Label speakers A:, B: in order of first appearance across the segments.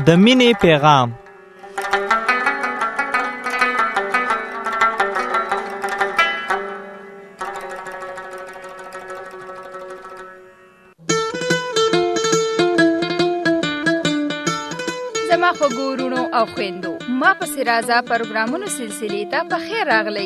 A: د مینې پیغام.
B: زما خوږو وروڼو او خویندو، ما پسې راځه پروګرامونو سلسلې ته په خیر راغلی.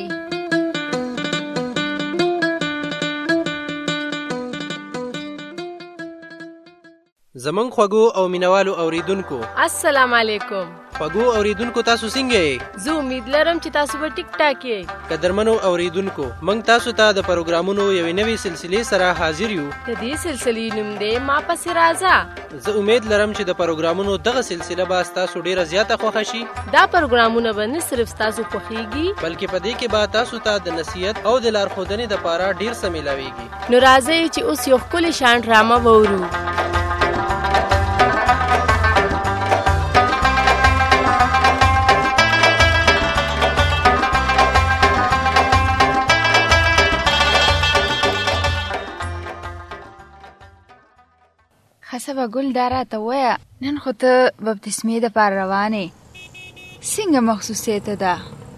C: زمونږ خوږو او مینوالو اوریدونکو
D: السلام علیکم.
C: خوږو اوریدونکو تاسو څنګه یې؟
D: زه امید لرم چې تاسو به ټیک ټاک یې.
C: قدرمنو اوریدونکو، موږ تاسو ته د پروګرامونو یوې نوې سلسلې سره حاضر یو.
D: د دې سلسلې نوم دی ما پسې راځه.
C: زه امید لرم چې د پروګرامونو دغه سلسله به تاسو ډیره زیاته خوښه شي.
D: دا پروګرامونه به نه صرف تاسو خوښیږي،
C: بلکې په دې کې به تاسو ته د نصیحت او د لارښودنې لپاره ډیر څه ملاويږي.
D: نو راځئ چې اوس یو ښکلی شان ډرامه وورو.
B: خسبه ګل دا راته وایه، نن خو ته بپتسمې دپاره روانې، څنګه مخصوصیته ده؟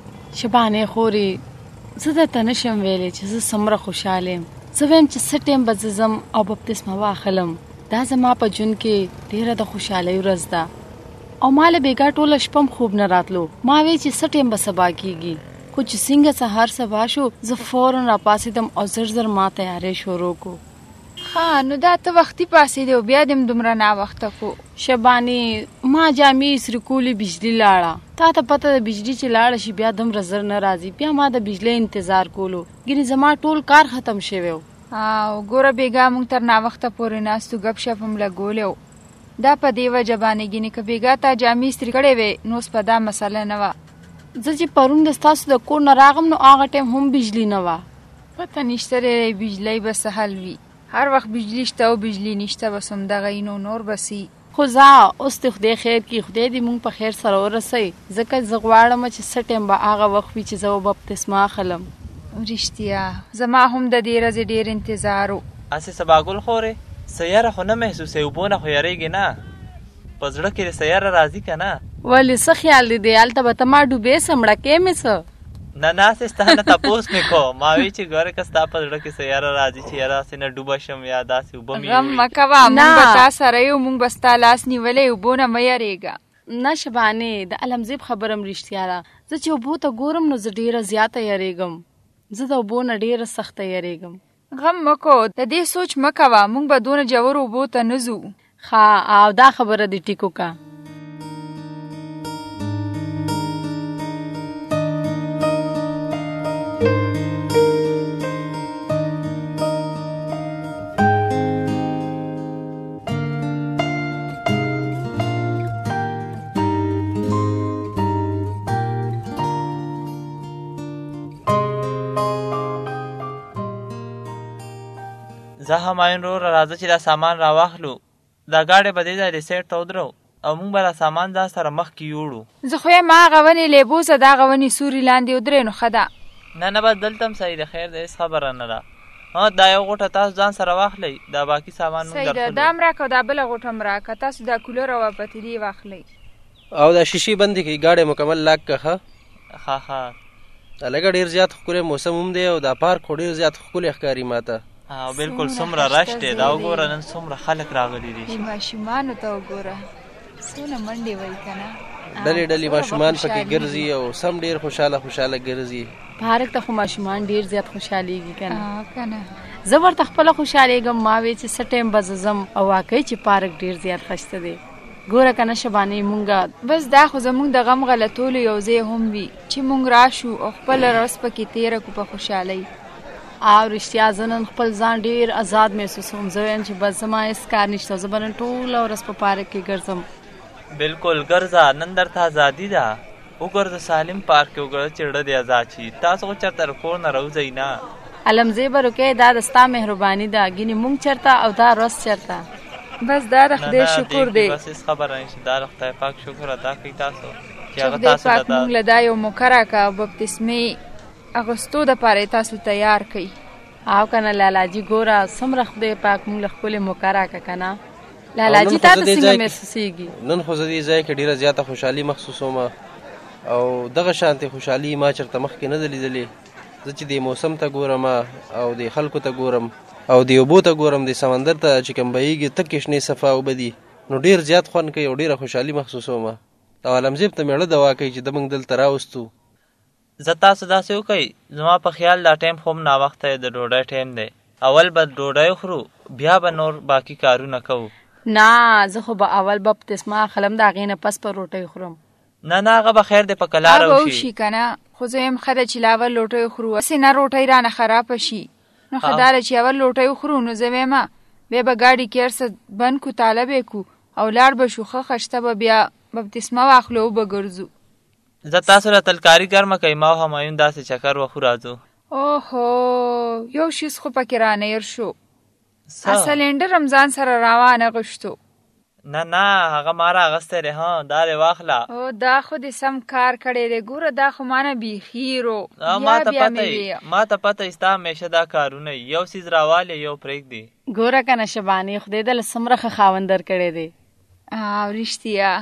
D: شبانې خورې، زه درته نشم ویلی چې زه څومره خوشحاله یم. زه وایم چې څه ټیم به زه ځم او بپتسمه واخلم. دا زما په ژوند کې ډېره د خوشحالۍ ورځ ده او ما له بېګا ټوله شپه هم خوب نه راتلو. ما وی چې څه ټیم به سبا کېږي، خو چې څنګه سهار سبا شو زه فوراً راپاڅېدم او زر زر ما تیاری شروع کو.
B: ښه، نو دا ته وختي پاسېدې او بیا دې هم دومره ناوخته کو.
D: شبانې ما جامې ایسرې کولې، بجلي لاړه. تا ته پته ده بجلي چې لاړه شي بیا دومره زر نه راځي. بیا ما د بجلۍ انتظار کولو، ګینې زما ټول کار ختم شوی و.
B: او ګوره بېګا موږ تر ناوخته پورې ناستو، ګپ شپ هم لګولی و. دا په دې وجه باندې ګینې که بېګا تا جامې ایسترې کړې وې نو اوس په دا مسله نه وه.
D: زه چې پرون د ستاسو د کور نه راغم نو هغه ټایم هم بجلي نه وه.
B: پته نشته دی بجلۍ به څه حل وي. هر وخت بجلی شته او بجلی نشته، بس همدغه نو نور بسي.
D: خو ځه اوس دې خدای خیر کړي، خدای دې موږ په خیر سره ورسوي. ځکه زه غواړم چې څه ټایم به هغه وخت وي چې زه به بپتسمه اخلم.
B: رښتیا زما هم د دې ورځې ډېر انتظار و.
E: هسې سبا ګل خورې، سیاره خو نه محسوسوې، اوبو نه خو یارېږې نه، په زړه کې سیاره راځي که نه؟
D: ولې څه خیال دی دی هلته به ته ما ډوبې سمړه کې مې څه؟
E: نه ناسې ستا نه تپوس مې کو، ما وی چې ګوره که ستا په زړه کې سیاره راځي چې یاره هسې نه ډوبه شم یا داسې اوبه مې
B: غم مه کوه، موږ به تا سره یو، موږ به ستا لاس نیولی، اوبو نه مه یارېږه.
D: نه شبانې، د علمزیب خبرم رښتیا ده. زه چې اوبو ته ګورم نو زه ډېره زیاته یارېږم. زه د اوبو نه ډېره سخته یارېږم.
B: غم مه کو، د دې سوچ مه کوه، موږ به دونه ژور اوبو ته نه ځو.
D: ښه، او دا خبره دې ټیکو که.
E: زه همایون وروره راځه چې دا سامان راواخلو. دا ګاډی به دې ځای دې سیټ ته ودرو او موږ به دا سامان ځان سره مخکې یوړو.
B: زه خو یم هغه ونې لیبوسه د هغه ونې سوري لاندې ودرې نو ښه ده.
E: نه نه، بس دلته هم صحیح ده، خیر ده، هېڅ خبره نه ده. دا یو غوټه تاسو ځان سره واخلئ، دا باقي سامان موږ
B: صحیح ده، دا هم راکړه او دا بله غوټه هم راکړه. تاسو دا کولر او پتیلې واخلئ
C: او دا شیشې بندې کړئ، ګاډی مکمل لاک که. ښه
E: ښه
C: لږه ډېر زیات ښکلی موسم هم دی او دا پارک خو ډېر زیات ښکلی ښکاري ما ته.
E: بالکل څومره رش دی، دا وګوره نن څومره خلک راغلي دي.
B: ماشومانو ته وګوره څونه منډې وایي که نه،
C: ډلې ډلې ماشومان پکې ګرځي او سم ډېر خوشحاله ګرځي.
D: پارک ته خو ماشومان ډېر زیات خوشحالېږي که نه.
B: که نه،
D: زه ورته خپله خوشحالېږم. ما وی چې څه ټایم به زه ځم او واقعي چې پارک ډېر زیات ښایسته دی. ګوره که نه شبانې، مونږه
B: بس دا خو زمونږ د غم غلطولو یو ځای هم وي چې مونږ راشو او خپله ورځ پکې تېره کړو په خوشحالۍ.
D: او رښتیا زه نن خپل ځان ډېر آزاد محسوسوم. زه وایم چې بس زما هېڅ کار نشته، زه به نن ټوله ورځ په پارک کې ګرځم.
E: بالکل ګرځه، نن درته ازادي ده. وګرځه سالم پارک کې وګرځه چې زړه دې ازاد شي. تاسو خو چېرته له کور نه راوځئ نه.
D: علمزی به روکې، دا د ستا مهرباني ده. ګینې مونږ چېرته او دا ورځ چېرته.
B: بس دا د خدای شکر دی.
E: بس هېڅ خبره نشته، دا د خدای پاک شکر ادا کوئ تاسو
B: چې خدای پاک مونږ له دا یو موقع راکړه او بپتسمې اغوستو دپاره یې تاسو تیار کړئ.
D: او که نه لالاجي ګوره څومره خدای پاک مونږ له ښکلې موقع راکړه که نه. لالاجي تا ته څنګه محسوسېږي؟
C: نن خو زه دې ځای کې ډېره زیاته خوشحالي محسوسوم او دغه شانتې خوشحالي ما چېرته مخکې نه ده لیدلې. زه چې دې موسم ته ګورم او د خلکو ته ګورم او د اوبو ته ګورم، د سمندر ته چې کوم بهیږي تکې شنې صفا اوبه دي، نو ډېر زیات خوند کوي او ډېره خوشحالي محسوسوم. او عالمزیب ته مېړه دوا کوي چې د موږ دلته راوستو.
E: زه تاسو داسې وکئ، زما په خیال دا ټایم خو هم ناوخته د ډوډۍ ټایم دی. اول به ډوډۍ خورو، بیا به نور باقي کارونه کوو.
D: نه زه خو به اول به بپتسمه اخلم، د هغې نه پس به روټۍ خورم.
E: نه هغه به خیر دی په کلاره
B: وشي که نه. خو زه یم ښه ده چې لا اول لوټۍ خورو، هسې نه روټۍ رانه خرابه شي. نو ښه دا ده چې اول لوټۍ خورو. نو زه ویمه بیا به ګاډي کې هر څه بند کړو، تاله به یې کړو او لاړ به شو. ښه خشته به بیا بپتسمه واخلو او به ګرځو.
E: زه تاسو له تلکاري ګرمه کوي، ما او همایون داسې چکر وخو راځو.
B: اوهو یو شیز خو پکې رانیر شو. سلنډر هم ځان سره راوانه غوښتو.
E: نه هغه ما راغستی دی. ها دا دې واخله.
B: او دا خو دې سم کار کړی دی. ګوره دا خو مانه بیخیرو.
E: ما ته پته ستا همیشه دا کارونه یو څیز راوالی یو پرېږدي.
D: ګوره که نه شبانې خدای دله څومره ښه خاوند درکړی دی.
B: او رښتیا.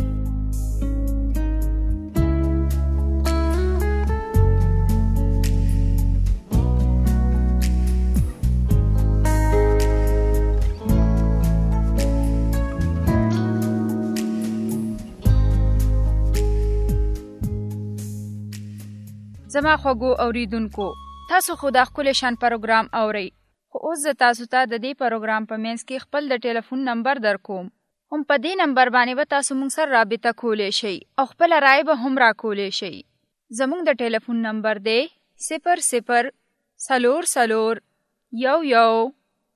B: زما خوږو اوریدونکو، تاسو خو دا ښکلی شان پروګرام اورئ، خو اوس زه تاسو ته د دې پروګرام په منځ کې خپل د ټلیفون نمبر در کوم. هم په دې نمبر باندې به تاسو موږ سره رابطه کولی شئ او خپله رایه به هم راکولی شئ. زموږ د ټلیفون نمبر دی 00 4 1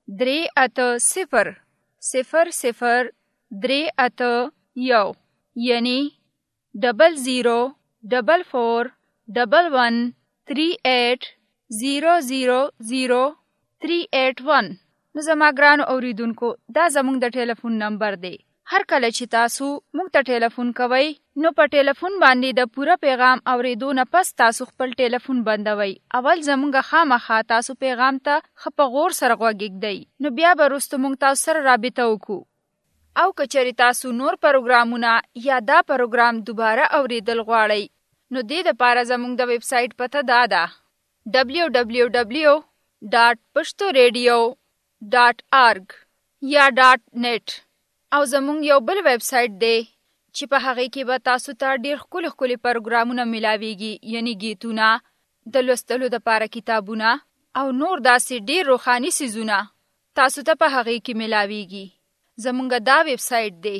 B: 3 8 0 0 یعنی 00 44 11 38 000 381. نو زما ګرانو اوریدونکو، دا زموږ د ټلیفون نمبر دی. هر کله چې تاسو موږ ته ټلیفون کوئ نو په ټلیفون باندې د پوره پیغام اوریدو نه پس تاسو خپل ټلیفون بندوئ. اول زموږ خامخا تاسو پیغام ته ښه په غور سره غوږ ږدئ، نو بیا به وروسته موږ تاسو سره رابطه وکړو. او که چېرې تاسو نور پروګرامونه یا دا پروګرام دوباره اوریدل غواړئ نو دې دپاره زموږ د ویب سایټ پته دا ده www.pashtoradio.org یا .net. او زموږ یو بل ویب سایټ دی چې په هغې کې به تاسو ته ډېر ښکلي ښکلي پروګرامونه میلاویږي، یعنی گیتونه، د لوستلو دپاره کتابونه او نور داسې ډېر روښاني څیزونه تاسو ته په هغې کې میلاویږي. زموږ دا ویب سایټ دی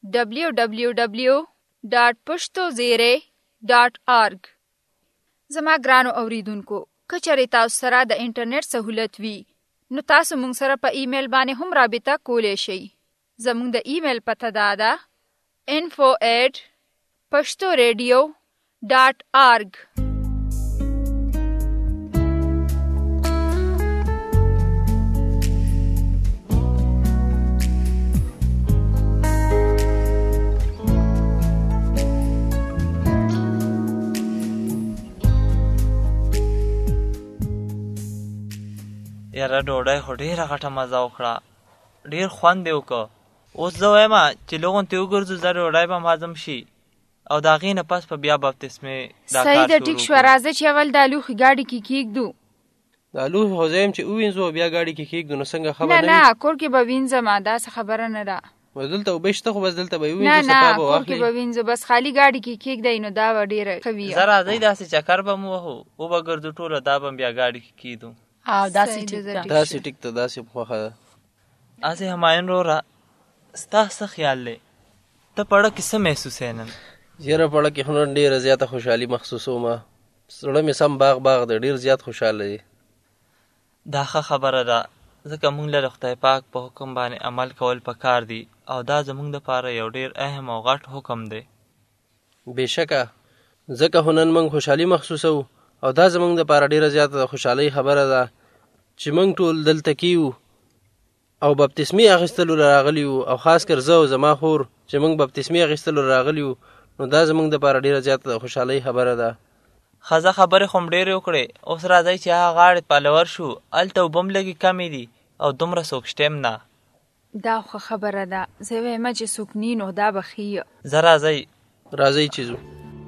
B: www.pashtoradio.org. زما ګرانو اوریدونکو، که چېرې تاسو سره د انټرنیټ سهولت وي نو تاسو موږ سره په ایمیل باندې هم رابطه کولی شئ. زموږ د ایمیل پته دا ده info@pashtoradio.org.
E: یاره ډوډۍ خو ډېره غټه مزه وکړه، ډېر خوند یې وکړه. اوس زه وایم چې لغونتې وګرځو، زه ډوډۍ به هضم شي او د هغې نه پس په بیا بپتسمې دا کار
B: صحیح ده. ټیک شوه، راځه چې اول دا لوښي ګاډي کې کېږدو.
C: دا لوښي خو زه یم چې ووینځو او بیا ګاډي کې کېږدو، نو څنګه ښه به نه وي؟
B: نه کور کې به وینځم، داسې خبره نه ده.
C: دلته اوبه شته خو بس دلته به یې ووینځو، صفا به
B: کور کې به وینځو، بس خالي ګاډي کې کېږدی نو دا به ډېره ښه وي.
E: زه راځئ داسې چکر به مو وهو، وبه ګرځو ټوله، دا به بیا ګاډي کې کېږدو.
D: او داسې
C: ټیک ته داسې خوښه ده.
E: هسې همایون وروره، ستا څه خیال دی؟ ته پړه کې څه محسوسوې نن؟
C: یاره پړه کې خو نن ډېره زیاته خوشحالي محسوسوم، زړه مې سم باغ دی، ډېر زیات خوشحاله دی.
E: دا ښه خبره ده، ځکه موږ له خدای پاک په حکم باندې عمل کول پکار دي او دا زموږ دپاره یو ډېر اهم او غټ حکم دی.
C: بېشکه ځکه خو نن موږ خوشحالي محسوسوو او دا زموږ دپاره ډېره زیاته خوشحالۍ خبره ده چې موږ ټول دلته کیو او بپتسمې اخیستلو راغلي یو، او خاص کر زه او زما خور چې موږ بپتسمې اخیستلو راغلي یو، نو دا زموږ دپاره ډېره زیاته خوشحالۍ خبره ده.
E: ښځه خبرې خو م ډېرې وکړې، اوس راځئ چې هغه غاړې پلور شو، هلته اوبه م لږې کمې دي او دومره څوک شته م نه.
B: دا خو خبره ده. زه وایم چې څوک نی نو دا به ښیي.
E: زه راځئ
C: چې ځو.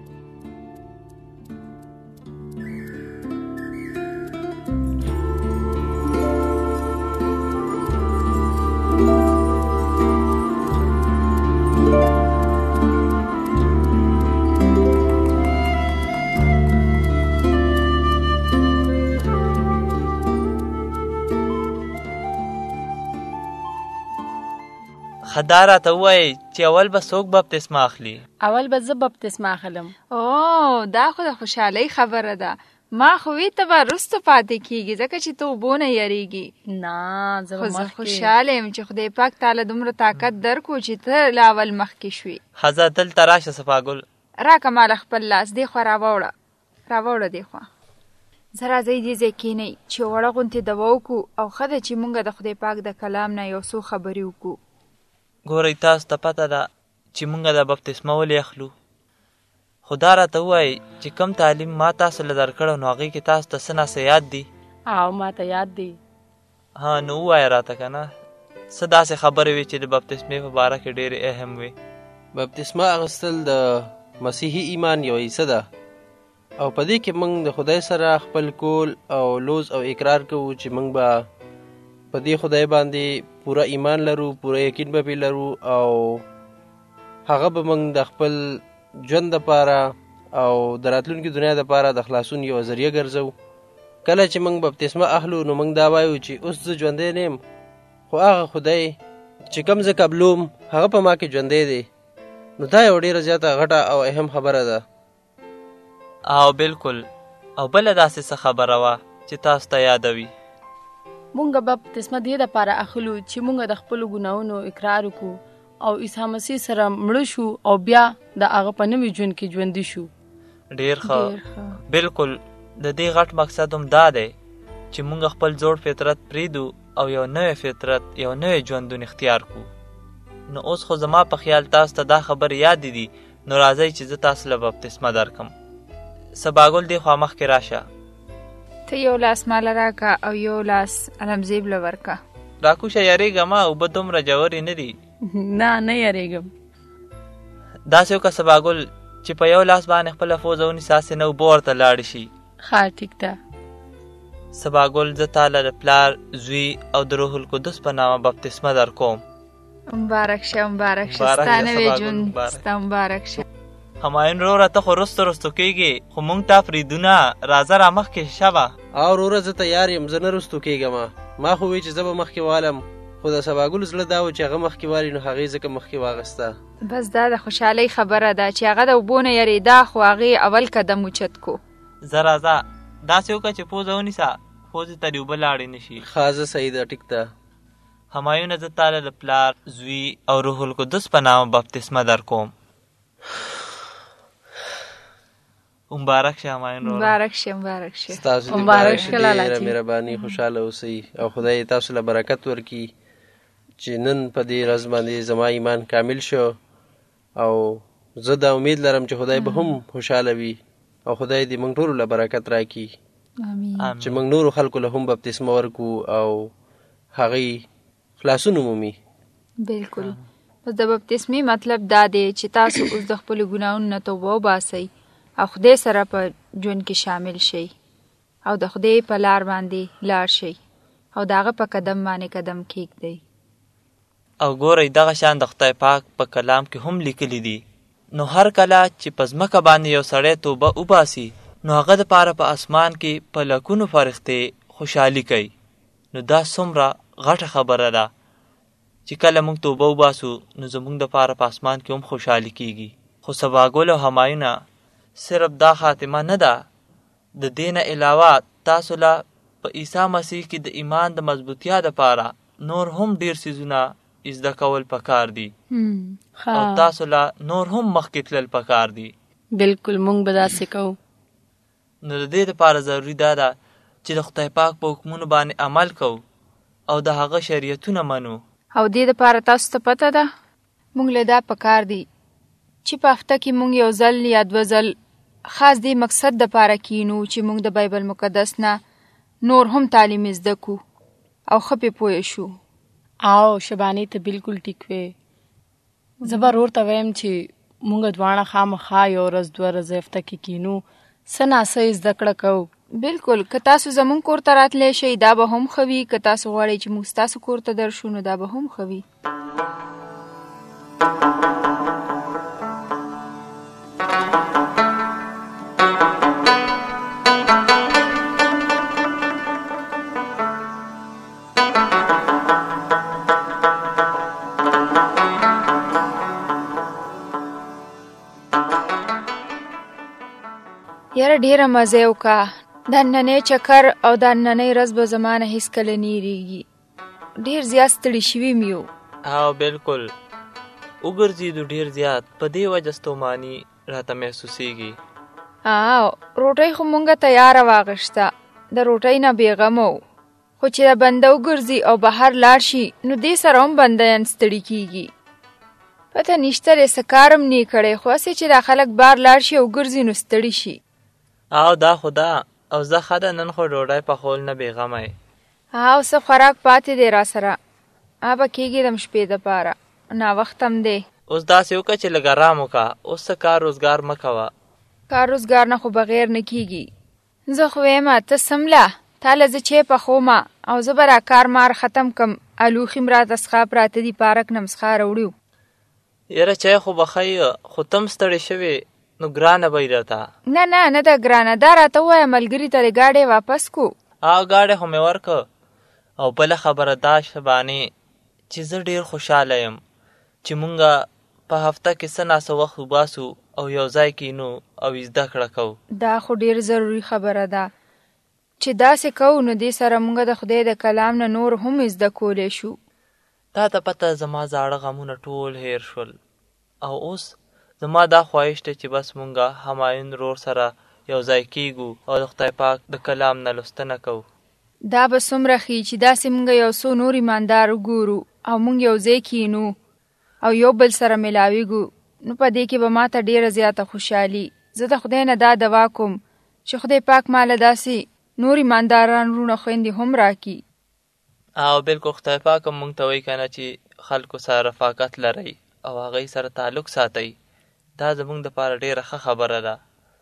E: خدا راته ووایي چې اول به څوک بپتسمه اخلي؟
D: اول به زه بپتسمه اخلم.
B: او دا خو د خوشحالۍ خبره ده. ما خو وی ته به رستو پاتې کیږي ځکه چې ته اوبو نه یریږي.
D: نه زه به مخکې
B: خوشحاله یم چې خدای پاک تعالی دومره طاقت درکو چې ته لا اول مخکې شوې.
E: ښځه دلته راشه صفاګل.
B: راکه ماله خپل لاس دی خوا راوړه دی خوا. زه راځئ دې ځای کښېنئ چې وړه غوندې دوا وکړو او ښه ده چې مونږ د خدای پاک د کلام نه یو څو خبرې وکړو.
E: ګورئ تاسو ته پته ده چې مونږ د بپتسمه ولې اخلو. خدا راته ووایي چې کم تعلیم ما تاسو له درکړی نو هغې کې تاسو ته څه ناڅه یاد دي؟
D: او ما ته یاد دي.
E: ها نو ووایه راته که نه څه داسې خبرې وي چې د بپتسمې په باره کې ډېرې اهم وي.
C: بپتسمه اخیستل د مسیحي ایمان یو حصه ده او په دې کې موږ د خدای سره خپل کول او لوز او اقرار کوو چې موږ به په دې خدای باندې پوره ایمان لرو، پوره یقین به پې لرو او هغه به موږ د خپل ژوند دپاره او د راتلونکي دنیا دپاره د خلاصون یو ذریعه ګرځو. کله چې موږ بپتسمه اخلو نو موږ دا وایو چې اوس زه ژوندی نه یم خو هغه خدای چې کوم زه قبلوم هغه په ما کې ژوندی دی. نو دا یو ډېره زیاته غټه او اهم خبره ده.
E: او بالکل. او بله داسې څه خبره وه چې تاسو ته یادوي.
D: مونږ بپتسمه دې دپاره اخلو چې مونږ د خپلو ګناهونو اقرار وکړو او عیسی مسیح سره مړه شو او بیا د هغه په نوي ژوند کې ژوندي شو.
E: ډېر ښه. بالکل د دې غټ مقصد هم دا دی چې مونږ خپل زوړ فطرت پرېږدو او یو نوی فطرت یو نوی ژوندون اختیار کړو. نو اوس خو زما په خیال تاسو ته دا خبرې یادې دي. نو راځئ چې زه تاسو له بپتسمه درکم. سباګل دې خوا مخکې راشه.
B: ته یو لاس ماله راکه او یو لاس علمزیب له ورکه.
E: راکوشه یریږه ما اوبه دومره ژورې نه دي.
D: نه یریږم.
E: داسې وکړه سباګل چې په یو لاس باندې خپله پوزه ونیسه هسې نه اوبه ورته لاړې شي.
D: ښه ټیک ده.
E: سباګل زه تاله د پلار، زوی او د روح القدس په نامه بپتسمه در کوم.
B: مبارک شه ستا نوی ژوند ستا مبارک شه.
E: همایون وروره ته خو رستو کېږې خو مونږ ته فریدونه راځه را مخکې شه به.
C: او وروره زه تیار یم، زه نه رستو کېږم. ما خو وی چې زه به مخکې والم خو د سباګل زړه دا و چې هغه مخکې والي نو هغې ځکه مخکې واغسته.
B: بس دا د خوشحالۍ خبره ده چې هغه د اوبو نه یریده خو هغې اول قدم اوچت کو.
E: زه راځه داسې وکړه چې پوزه ونیسه پوزې ته دې اوبه لاړې نه شي.
C: ښه زه صحیح ده ټیک ده.
E: همایونه زه تاله د پلار، زوی او روح القدس په نامه بپتسمه در کوم. مبارک شه همایون وروره.
B: مبارک شه.
C: ستاسو دې مبارک شه. ډېره مهرباني، خوشحاله اوسئ او خدای تاسو له برکت ورکړي چې نن په دې ورځ باندې زما ایمان کامل شو او زه دا امید لرم چې خدای به هم خوشحاله وي او خدای دې موږ ټولو له برکت راکړي.
B: آمین.
C: چې موږ نورو خلکو له هم بپتسمه ورکړو او هغوی خلاصون ومومي. بالکل.
B: بس د بپتسمې مطلب دا دی چې تاسو اوس د خپلو ګناهونو نه توبه وباسئ او خدای سره په ژوند کې شامل شئ او د خدای په لار باندې لاړ شئ او د هغه په قدم باندې قدم کېږدئ.
E: او ګورئ دغه شان د خدای پاک په کلام کې هم لیکلي دي. نو هر کله چې په ځمکه باندې یو سړی توبه وباسي نو هغه دپاره په اسمان کې په لکونو فرښتې خوشحالي کوي. نو دا څومره غټه خبره ده چې کله موږ توبه وباسو نو زموږ دپاره په اسمان کې هم خوشحالي کېږي. خو سباګل او همایونه صرف دا خاتمه نه ده. د دې نه علاوه تاسو له په عیسی مسیح کې د ایمان د مضبوطیا دپاره نور هم ډېر څیزونه زده کول پکار دي او تاسو له نور هم مخکې تلل پکار دي.
D: بالکل موږ به داسې کوو.
E: نو د دې دپاره ضروري دا ده چې د خدای پاک په حکمونو باندې عمل کوو او د هغه شریعتونه منو.
B: او دې دپاره تاسو ته پته ده موږ له دا پکار دي چې په هفته کې موږ یو ځل یا دوه ځل خاص دې مقصد دپاره کینو چې موږ د بایبل مقدس نه نور هم تعلیم زده کو او ښه پې پوه شو
D: او شبانی ته بالکل ټیک وې. زه به ورور ته وایم چې مونږ دواړه خامخا یو ورځ 2 ورځې هفته کې کینو، څه ناڅه زده کړه کوو.
B: بالکل، که تاسو زمونږ کور ته راتلی شئ دا به هم ښه وي، که تاسو غواړئ چې موږ ستاسو کور ته درشو نو دا به هم ښه وي. یاره ډیره مزه یې وکړه، دا نننی چکر او دا نننی ورځ به زما نه هېڅکله نه هېرېږي. ډېر زیات ستړي شوي مې یو.
E: او بالکل وګرځېدو ډېر زیات، په دې وجه ستوماني راته محسوسېږي.
B: روټۍ خو مونږه تیاره واغشته، د روټۍ نه بېغمه وو، خو چې د بنده وګرځي او بهر لاړ شي نو دې سره هم بندیان ستړي کېږي. پته نشته دی څه کار هم نه کړی، خو هسې چې دا خلک بار لاړ شي او ګرځي نو ستړي شي.
E: او دا خو ده، او زه ښه ده نن خو ډوډۍ پخول نه بېغمه یې.
B: او څه خوراک پاتې دی را سره، به کېږدم شپې دپاره، ناوخت هم دی.
E: اوس داسې وکړه چې لږ ارام وکړه، اوس څه کار روزګار مه کوه.
B: کار روزګار نه خو بغیر نه کېږي. زه خو ویمه ته سمله، تا له زه چای پخومه او زه به را کار مار ختم کم، الوخي م راته څښا پراته دي، پارک نه م څښا راوړي.
E: یاره چای خو به ښه خو ته م ستړې شوې نو ګرانه به یې راته.
B: نه ده ګرانه، دا راته ووایه ملګري ته د ګاډی واپس کو.
E: ګاډی خو مې ورکړ. او بله خبره دا شبانې چې زه ډېر خوشحاله یم چې مونږه په هفته کې څه ناڅه وخت وباسو او یو ځای کینو او زده کړه کوو.
B: دا خو ډېر ضروري خبره ده چې داسې کوو، نو دې سره مونږ د خدای د کلام نه نور هم زده کولی شو.
E: تا ته پته زما زاړه غمونه ټول هیر شول، او اوس زما دا خواهش دی چې بس مونږه همایون رور سره یو ځای کیږو او د خدای پاک د کلام نه لوستنه کوو.
B: دا به څومره ښي چې داسې مونږ یو څو نور ایماندار وګورو او مونږ یو ځای کینو او یو بل سره ملاویږو، نو په دې کې به ما ته ډېره زیاته خوشحالي. زه د خدای نه دا دعا کوم چې خدای پاک ماله داسې نور ایمانداران وروڼه خویندې هم راکړي.
E: او بالکل خدای پاک هم مونږ ته وایي که نه چې خلکو سره رفاقت لرئ او هغوی سره تعلق ساتئ. دا زمونږ دپاره ډېره ښه خبره ده.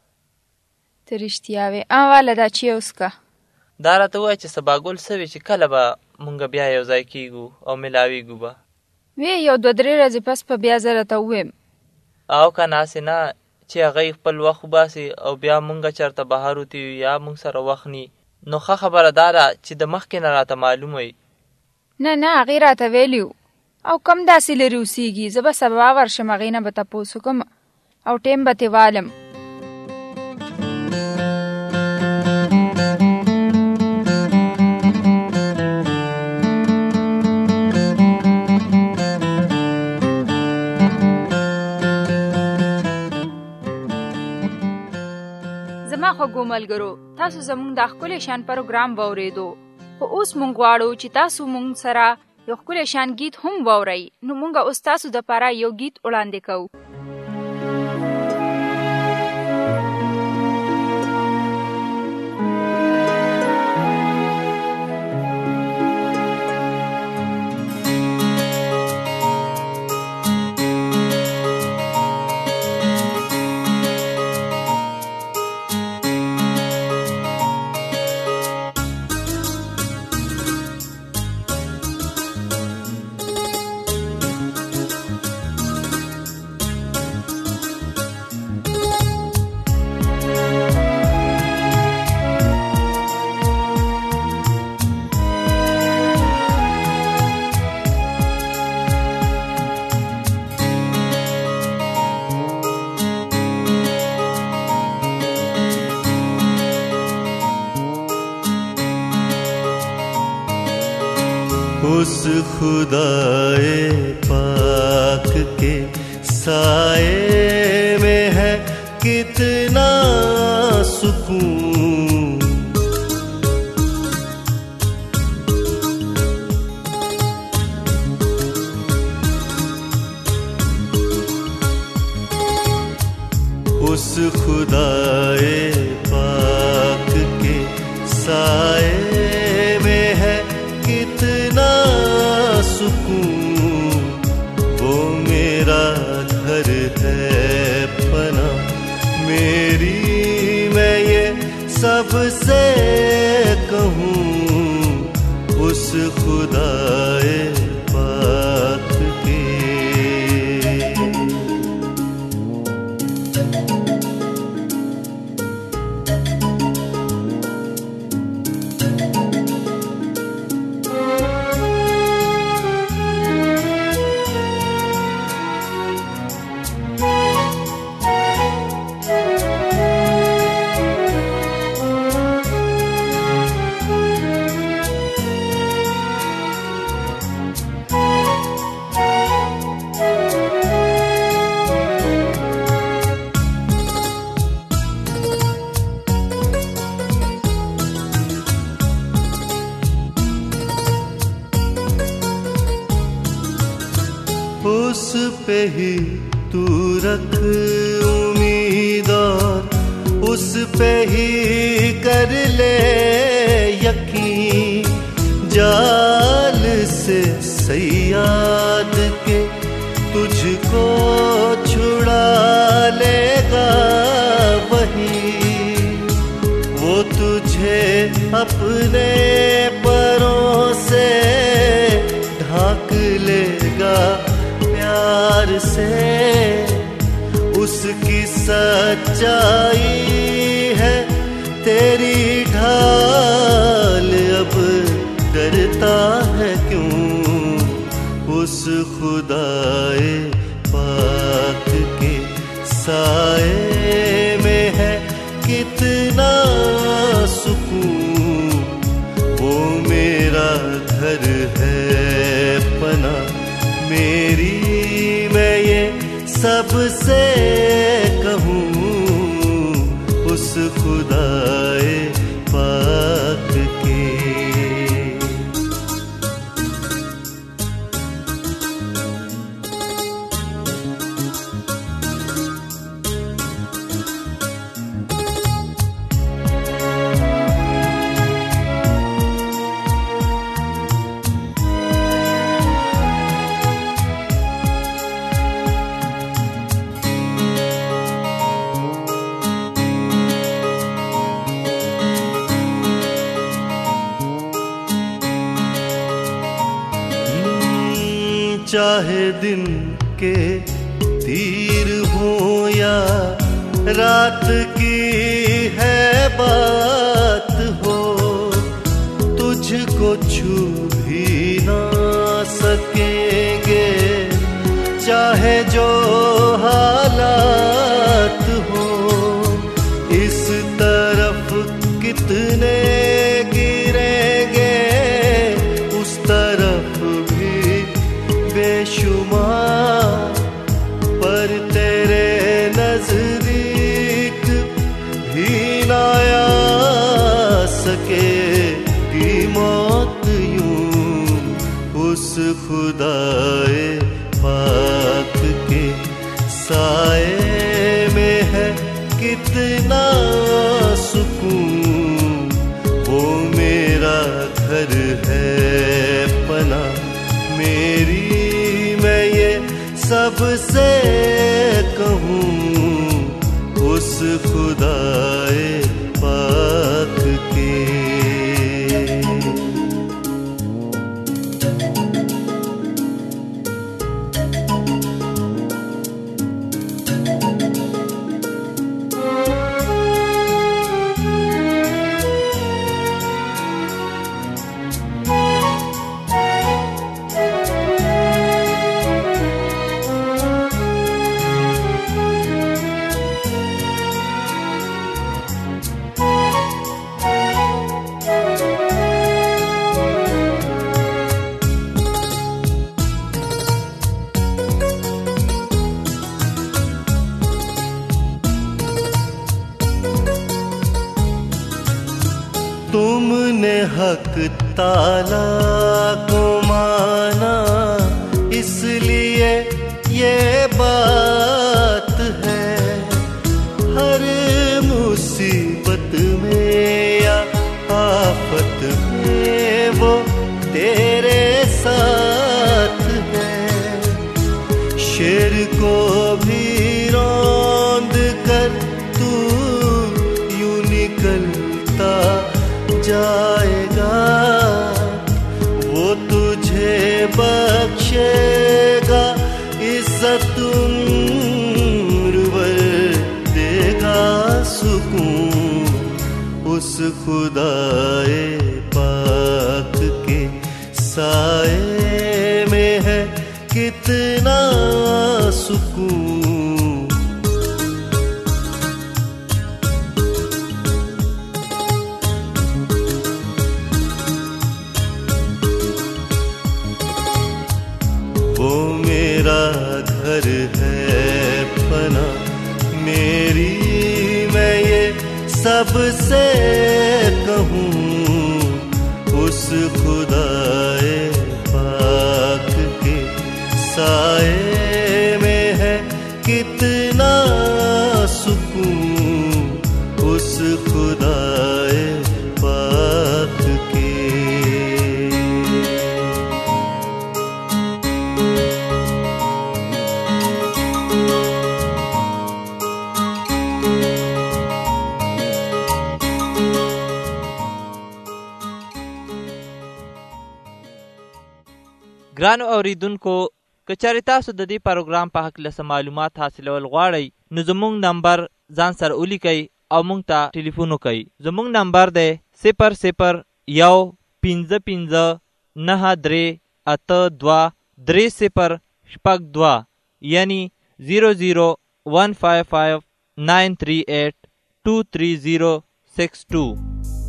B: ته رښتیا وې. واله دا چې وڅښه.
E: دا راته ووایه چې سباګل څه وي چې کله به مونږ بیا یو ځای کیږو او ملاویږو به.
B: وی یو 2-3 ورځې پس په بیا زه راته ووایم.
E: او که ناسې نه چې هغوی خپل وخت وباسي او بیا مونږ چېرته بهر وتي یو یا مونږ سره وخت ني، نو ښه خبره دا ده چې د مخکې نه راته معلوم وي.
B: نه هغې راته ویلي او کم داسې لرې اوسېږي، زه به سبا ورشم، هغې نه به تپوس وکړم او ټیم به ترې والم. زما خوږو ملګرو، تاسو زموږ دا ښکلی شان پروګرام واورېدو، خو اوس مونږ غواړو چې تاسو مونږ سره یو ښکلی شان گیت هم واورئ. نو مونږ اوس تاسو دپاره یو گیت وړاندې کوو.
A: उस खुदाए पाक के साए में है कितना सुकून, उस खुदाए पाक के साए में है कितना सुकून। उस पे ही तू रख उम्मीद और उस पे ही कर ले यकीन। जाल से सयाद के तुझको छुड़ा लेगा वही, वो तुझे अपने परों से ढाक लेगा प्यार से। उसकी सच्चाई है तेरी ढाल, अब डरता है क्यों उस खुदाए पाक के साए में है कितना सुकून। वो मेरा घर है पना मेरी, मैं ये सबसे कहूँ उस खुदाए पाक के। चाहे दिन के तीर हो या रात की है बात हो, तुझको छू भी ना सकेंगे चाहे जो हालात हो। इस तरफ कितने गिरेंगे उस तरफ भी बेशुमार, पर तेरे नजदीक भी ना आ सकेगी मौत यूं। उस खुदाए पाक के साए में है कितना सुकून। वो मेरा घर है पना मेरी, मैं ये सबसे कहूँ उस खुदाए पाक के। तुमने हक ताला को माना इसलिए ये बात है। हर मुसीबत में या आफत में वो तेरे साथ है। शेर को भी रौंद कर तू यूं निकलता जाएगा, वो तुझे बख्शेगा इज्जत उम्र देगा सुकून। उस खुदाए पाक के साए में है कितना सुकून। वो मेरा घर है पना मेरी, मैं ये सबसे कहूँ उस खुदाए पाक के साए
E: ګرانو اوریدونکو که چېرې تاسو د دې پروګرام په هکله څه معلومات حاصلول غواړئ نو زموږ نمبر ځان سره ولیکئ او موږ ته ټلیفون وکئ. زموږ نمبر دی 0015383823062 یعنی 0015593823062.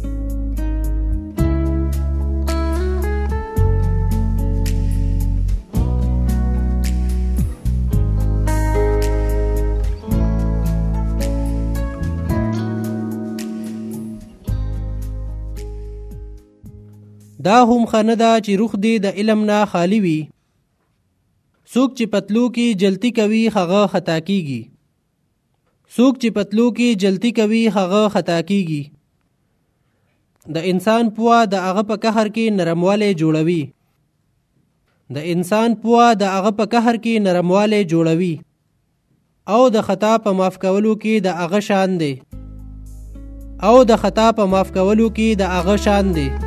F: دا هم ښه نه ده چې روح دې د علم نه خالی وي. څوک چې پتلو کې جلتی کوي هغه خطا کیږي. څوک چې پتلو کې جلتی کوي هغه خطا کیږي. د انسان پوهه د هغه په قهر کې نرموالی جوړوي. د انسان پوهه د هغه په قهر کې نرموالی جوړوي او د خطا په معاف کولو کې د هغه شان دی.